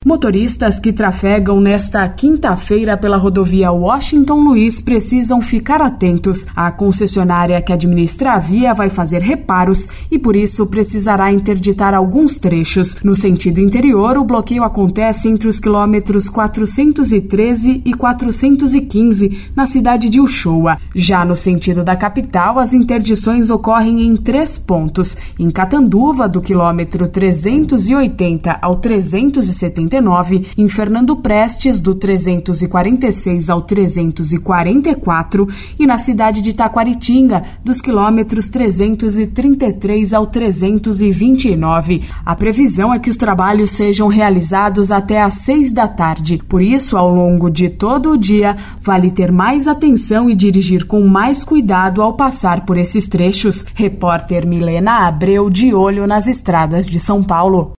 Motoristas que trafegam nesta quinta-feira pela rodovia Washington Luiz precisam ficar atentos. A concessionária que administra a via vai fazer reparos e, por isso, precisará interditar alguns trechos. No sentido interior, o bloqueio acontece entre os quilômetros 413 e 415, na cidade de Uchoa. Já no sentido da capital, as interdições ocorrem em 3 pontos. Em Catanduva, do quilômetro 380 ao 379, em Fernando Prestes, do 346 ao 344, e na cidade de Taquaritinga, dos quilômetros 333 ao 329. A previsão é que os trabalhos sejam realizados até às 6 da tarde. Por isso, ao longo de todo o dia, vale ter mais atenção e dirigir com mais cuidado ao passar por esses trechos. Repórter Milena Abreu, de olho nas estradas de São Paulo.